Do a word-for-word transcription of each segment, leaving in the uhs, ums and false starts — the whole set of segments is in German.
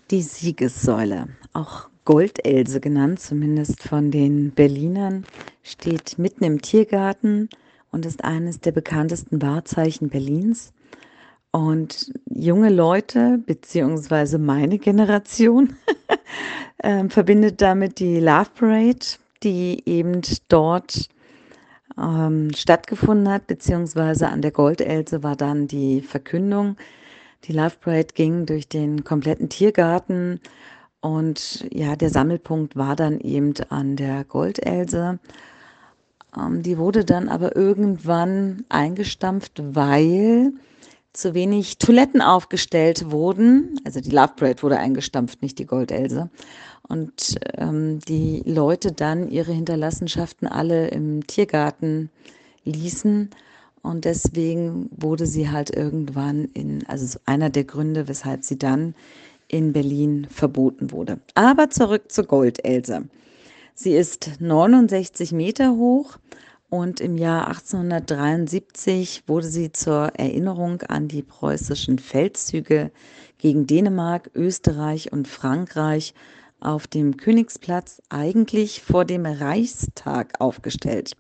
Die Siegessäule, auch Goldelse genannt, zumindest von den Berlinern, steht mitten im Tiergarten und ist eines der bekanntesten Wahrzeichen Berlins. Und junge Leute, beziehungsweise meine Generation, ähm, verbindet damit die Love Parade, die eben dort ähm, stattgefunden hat, beziehungsweise an der Goldelse war dann die Verkündung. Die Love Parade ging durch den kompletten Tiergarten und ja, der Sammelpunkt war dann eben an der Goldelse. Ähm, die wurde dann aber irgendwann eingestampft, weil zu wenig Toiletten aufgestellt wurden. Also die Love Parade wurde eingestampft, nicht die Goldelse. Und ähm, die Leute dann ihre Hinterlassenschaften alle im Tiergarten ließen. Und deswegen wurde sie halt irgendwann in, also so einer der Gründe, weshalb sie dann in Berlin verboten wurde. Aber zurück zur Goldelse. Sie ist neunundsechzig Meter hoch und im Jahr achtzehnhundertdreiundsiebzig wurde sie zur Erinnerung an die preußischen Feldzüge gegen Dänemark, Österreich und Frankreich auf dem Königsplatz, eigentlich vor dem Reichstag, aufgestellt.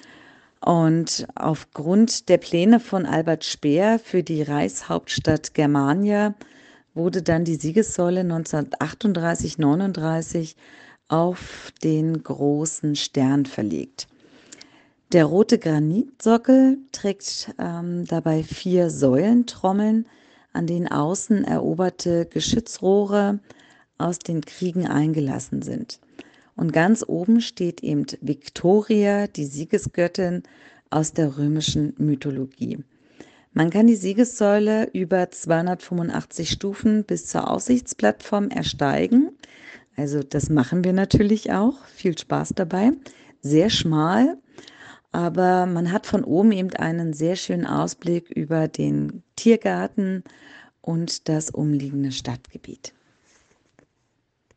Und aufgrund der Pläne von Albert Speer für die Reichshauptstadt Germania wurde dann die Siegessäule neunzehnhundertachtunddreißig neununddreißig auf den großen Stern verlegt. Der rote Granitsockel trägt ähm, dabei vier Säulentrommeln, an denen außen eroberte Geschützrohre aus den Kriegen eingelassen sind. Und ganz oben steht eben Victoria, die Siegesgöttin aus der römischen Mythologie. Man kann die Siegessäule über zweihundertfünfundachtzig Stufen bis zur Aussichtsplattform ersteigen. Also das machen wir natürlich auch. Viel Spaß dabei. Sehr schmal, aber man hat von oben eben einen sehr schönen Ausblick über den Tiergarten und das umliegende Stadtgebiet.